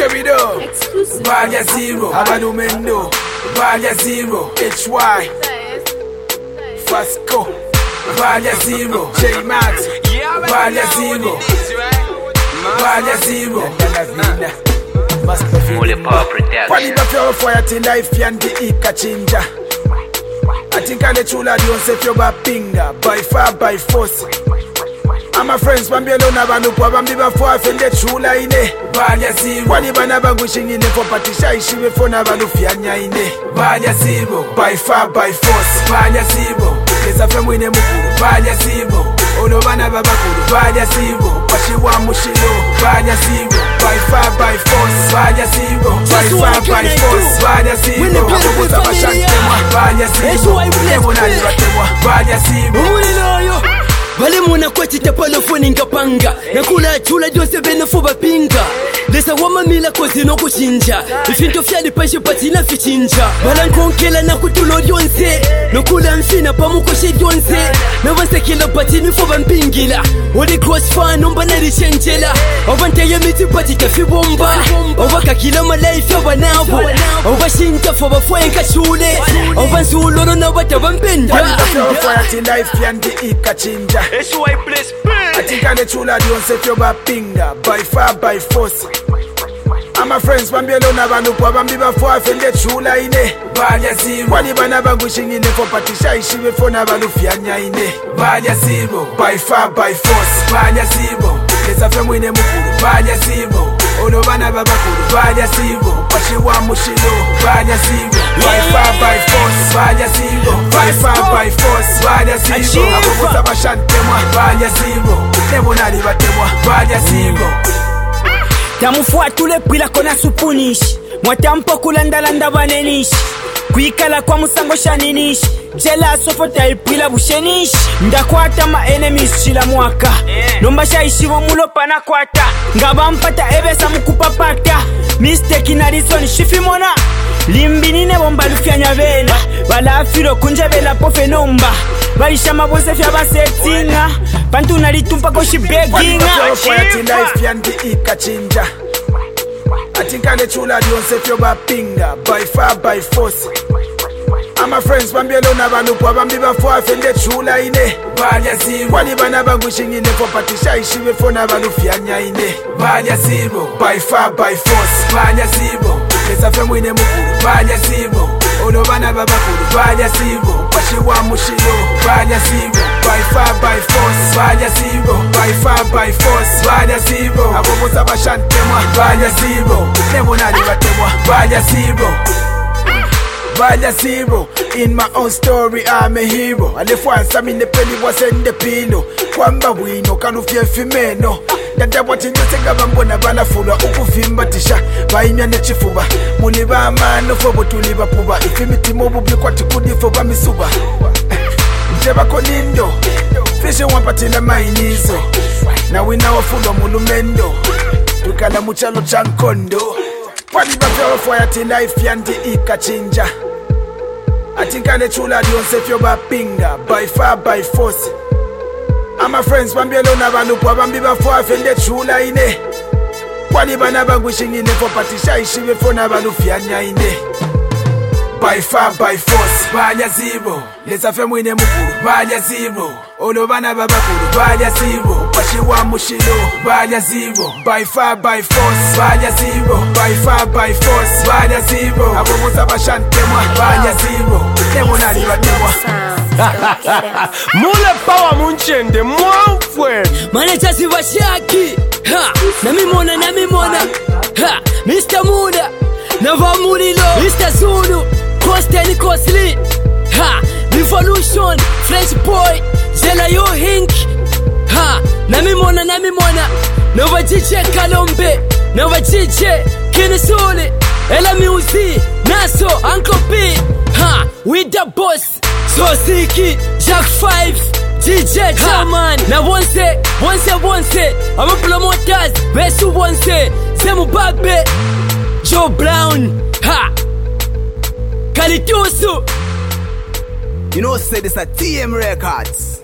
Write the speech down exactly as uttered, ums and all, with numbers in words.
Carry the Valia Zero, Abanumendo, Valia Zero, H Y, Fasco, Valia Zero, J Max, Valia Zero, Valia Zero, Mule Power Production. Kwani bafyo fire till life yandi ikachinja. Atinkale chula dionse fyo bapinga, by far by force. Ama friends bambielo na banupwa bambi bafwa fende chula ine. Valia Zero, kwani bana bangu shingine for patisha ishiwe fona banufyanya ine. Valia Zero, by far by force. Valia Zero, lesa fe mwine mukuru. Valia Zero, ono bana babakuru. Valia Zero, washiwa mushilo. Valia Zero, by far by force. Valia Zero, by far by force. Valia Zero, apokuta bashantemwa. Valia Zero, nebo nani batemwa. Valia Zero. Vale muna kwa chita palofoni nkapanga nakula chula jonse bene fuba pinga lesa wama mila kozi no kushinja ifinto fyali pashe patina fichinja bala nkonkela na kutulo jonse nokula mfina pamukoshe jonse na vanse kila patini fuba mpingila Oli cross fan nomba na rishenjela Ovante ya miti pati kafi bomba Ovaka kila malaifi oba nabo Ova shinta foba fwenka chule Ova nsuloro na wata wampenda Wani bafyo fire till life yandi ikachinja H Y place Atinkale chula dionse fyo bapinga, by far by force. Ama friends bambielo na banupwa bambi bafwa fende chula ine. Valia Zero, kwani bana bangu shingine for patisha ishiwe fona banufyanya ine. Valia Zero, by far by force. Valia Zero, lesa fe mwine mukuru. Valia Zero, ono bana babakuru. Valia Zero, washiwa mushilo. Valia Zero, by far by force. Valia Zero, by far by force. Valia Zero, apokuta bashantemwa. Valia Zero, nebo nani batemwa. Valia Zero. Tamufua tule pwila kona supunishi Mwatampo kulandalanda banenishi Kuikala kwa musango shaninishi Jela sofota ipwila bushenishi Ndakwata ma enemies chila mwaka Nomba shaishivo mulo pana kwata Ngaba mpata ebesa mukupapata Mistake na reason shifi mona Limbinine bomba lufyanya vena Wala afiro kunja vela pofe nomba Walisha mabonse fya basetinga Pantu nalitumpa koshi beginga Wani bafyo fire till life yandi ikachinja Atinkale chula dionse fyo bapinga, by far by force. Ama friends bambielo na banupwa bambi bafwa fende chula ine. Valia Zero, kwani bana bangu shingine for patisha ishiwe fona banufyanya ine. Valia Zero, by far by force. Valia Zero, lesa fe mwine mukuru. Valia Zero, ono bana babakuru. Valia Zero, washiwa mushilo. Valia Zero, by far by force. Valia Zero, by far by force. Valia Zero, apokuta bashantemwa. Valia Zero, nebo nani batemwa. Valia Zero. Valia Zero, in my own story I'm a hero. Alifwansa mine peli wasende pilo Kwamba wino kanufye fimeno Dada wachinjose gabambona balafulwa ukufimba tisha Baimya nechifuba Muli ba mano fobo tuliba puba Ifimitima bubi kwa tikudifo bamisuba Njeba konindo Fishe wampatila mainizo Na wina wafulwa mulumendo Tukala muchalo chankondo Wani bafyo fire till life yandi ikachinja Atinkale chula dionse fyo bapinga, by far by force. Ama friends bambielo na banupwa bambi bafwa fende chula ine. Kwani bana bangu shingine for patisha ishiwe fona banufyanya ine. By far by force. Valia Zero, lesa fe mwine mukuru. Valia Zero, ono bana babakuru. Valia Zero, washiwa mushilo. Valia Zero, by far by force. Valia Zero, by far by force. Valia Zero, apokuta bashantemwa. Valia Zero, nebo nani batemwa. Mule Power munchende mwamfwe Manager Sivashaki Ha Nami mona nami mona Ha Mister Muda Nava Murilo Mister Zulu Costa ni Costly Ha Revolution French Boy Zela yo Hink Ha Nami mona nami mona Nova D J Kalombe Nova D J Kinesole Ela Music Naso Uncle P Ha With the boss So Siki Jack Five D J Chairman Na once Once once I'm a promoters Besu once Semu Babe Joe Brown Ha Kalitusu You know say this a T M Records.